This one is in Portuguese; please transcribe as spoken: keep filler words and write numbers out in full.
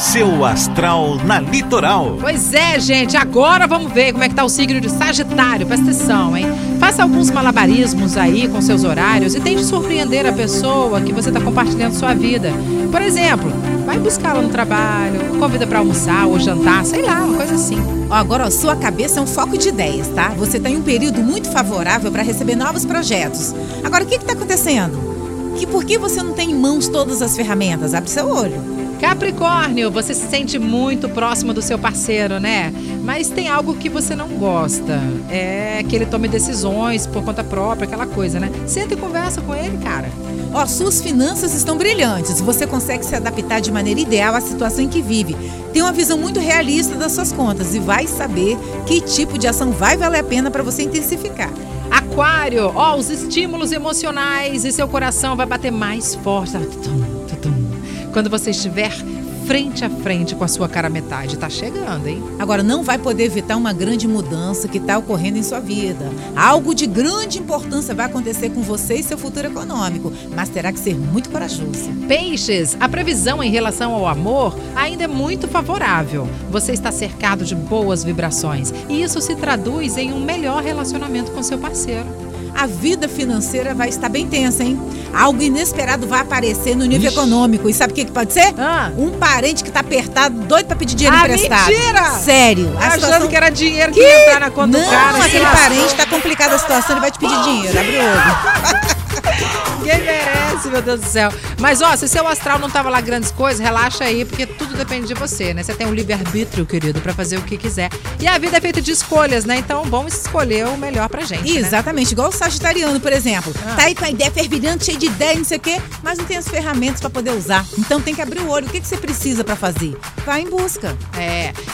Seu Astral na Litoral. Pois é, gente, agora vamos ver como é que tá o signo de Sagitário. Presta atenção, hein? Faça alguns malabarismos aí com seus horários e tente surpreender a pessoa que você tá compartilhando sua vida. Por exemplo, vai buscá-la no trabalho, convida pra almoçar ou jantar, sei lá, uma coisa assim. Ó, agora, ó, sua cabeça é um foco de ideias, tá? Você tá em um período muito favorável para receber novos projetos. Agora, o que que tá acontecendo? Que por que você não tem em mãos todas as ferramentas? Abre seu olho. Capricórnio, você se sente muito próximo do seu parceiro, né? Mas tem algo que você não gosta. É que ele tome decisões por conta própria, aquela coisa, né? Senta e conversa com ele, cara. Ó, suas finanças estão brilhantes. Você consegue se adaptar de maneira ideal à situação em que vive. Tem uma visão muito realista das suas contas e vai saber que tipo de ação vai valer a pena para você intensificar. Aquário, ó, os estímulos emocionais e seu coração vai bater mais forte. Tutum, tutum. Quando você estiver frente a frente com a sua cara metade, tá chegando, hein? Agora, não vai poder evitar uma grande mudança que está ocorrendo em sua vida. Algo de grande importância vai acontecer com você e seu futuro econômico, mas terá que ser muito corajoso. Peixes, a previsão em relação ao amor ainda é muito favorável. Você está cercado de boas vibrações e isso se traduz em um melhor relacionamento com seu parceiro. A vida financeira vai estar bem tensa, hein? Algo inesperado vai aparecer no nível Ixi. econômico. E sabe o que, que pode ser? Ah. Um parente que tá apertado, doido pra pedir dinheiro Ah, emprestado. mentira! Sério. A Achando situação... que era dinheiro que, que ia entrar na conta Não, do cara. aquele lá. parente tá complicada a situação, ele vai te pedir dinheiro. Abre o olho. Ninguém merece, meu Deus do céu. Mas, ó, se seu astral não tava lá grandes coisas, relaxa aí, porque tudo depende de você, né? Você tem um livre-arbítrio, querido, pra fazer o que quiser. E a vida é feita de escolhas, né? Então, vamos escolher o melhor pra gente, né? Exatamente, igual o sagitariano, por exemplo. Ah. Tá aí com a ideia fervilhante, cheio de ideia, não sei o quê, mas não tem as ferramentas pra poder usar. Então tem que abrir o olho. O que, que você precisa pra fazer? Vai em busca. É.